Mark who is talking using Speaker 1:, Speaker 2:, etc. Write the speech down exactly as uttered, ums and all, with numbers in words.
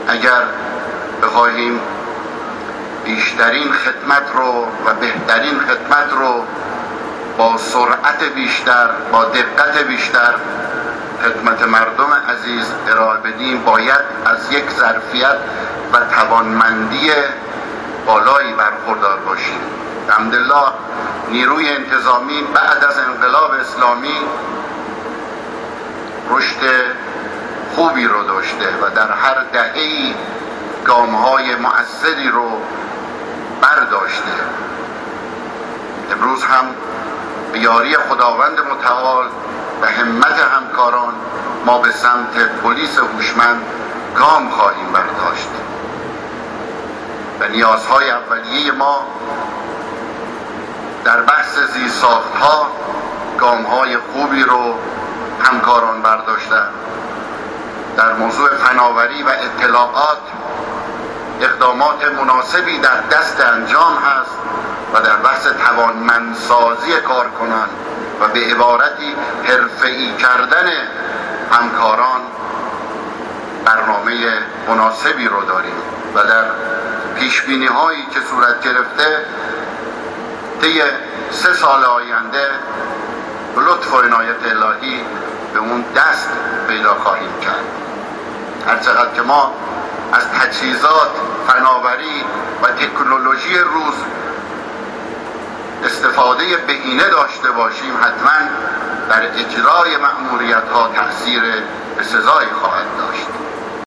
Speaker 1: اگر بخواهیم بیشترین خدمت رو و بهترین خدمت رو با سرعت بیشتر، با دقت بیشتر خدمت مردم عزیز ارائه بدیم، باید از یک ظرفیت و توانمندی بالایی برخوردار باشیم. الحمدلله نیروی انتظامی بعد از انقلاب اسلامی رشد خوبی رو داشته و در هر دهه‌ای گام‌های مؤثری رو برداشته. امروز هم به یاری خداوند متعال و همت همکاران ما به سمت پلیس هوشمند گام خواهیم برداشت و نیازهای اولیه ما در بحث زیرساخت‌ها گام‌های خوبی رو همکاران برداشتند. در موضوع فناوری و اطلاعات اقدامات مناسبی در دست انجام هست و در بحث توانمندسازی کارکنان و به عبارتی حرفه‌ای کردن همکاران برنامه مناسبی رو داریم و در پیشبینی هایی که صورت گرفته طی سه سال آینده به لطف و عنایت الهی به اون دست پیدا خواهیم کرد. هر چقدر که ما از تجهیزات، فناوری و تکنولوژی روز استفاده بهینه داشته باشیم، حتما در اجرای مأموریت‌ها تأثیر بسزایی خواهد داشت.